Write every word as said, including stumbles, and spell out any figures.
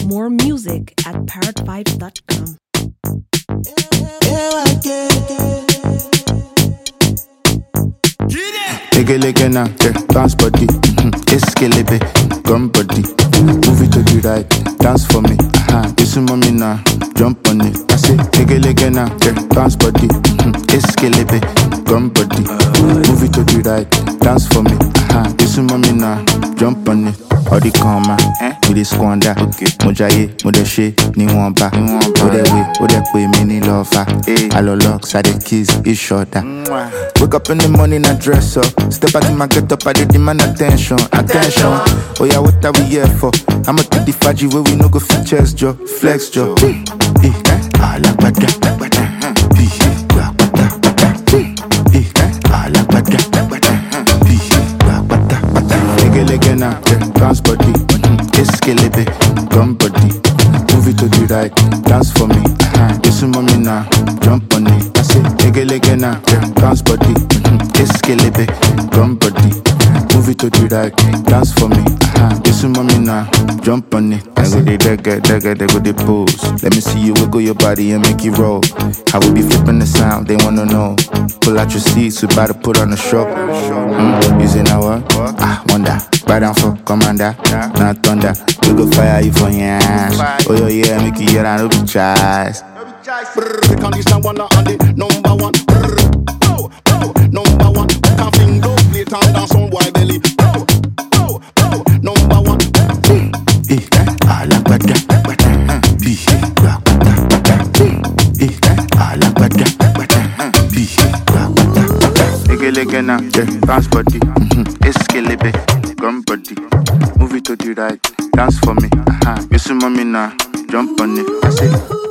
More music at parrot vibes dot com. Take a look at now, yeah, dance body, escalate, gun body, move it to the right, dance for me, uh-huh. Listen mommy now, jump on it. I say, take a look at now, yeah, dance body, escalate, gun body, move it to the right, dance for me, uh-huh. Listen mommy now, jump on it. All the karma, eh? We the squander, okay. Mojaye, modeshe, ni wamba, ni wamba. Ode we, ode we, mini lover. Hey. Allo locks, I the keys, it's shorter. Wake up in the morning, I dress up. Step out in my get up, I did demand attention, attention. Oh yeah, what are we here for? I'ma take the faji where we no go features, Joe, flex, Joe. Eh, ah, la bada, la bada, eh, la bada, bada, eh, ah, la bada, bada, eh, la bada, bada. Ege lege na, dance body, escalate, gun body, move it to the right, dance for me. Listen mommy now, jump on it. I say, ege lege na, dance body, escalate, gun body, move it to the right, dance for me. Listen mommy now, jump on it. I go the dagger, dagger, they go the pose. Let me see you wiggle your body and make it roll. How we be flipping the sound, they wanna know. Pull out your seats, we about to put on a show. Mm, using our ah wonder, right down for commander, not thunder. We go fire you for your ass. Oh yeah, yeah, make you hear that no be choice. The condition one on the number one. Oh, oh, number one. Can't fling, don't play it and dance on wide belly. Oh, oh, oh, number one. Eh, ah la bada, bada, bi, la bada, bada. Eh, ah la bada, bada, bi, la bada, bada. Ege lege na, dance body, escalate, gun body, move it to the right, dance for me. Uh-huh. You see mommy now, jump on it. I say.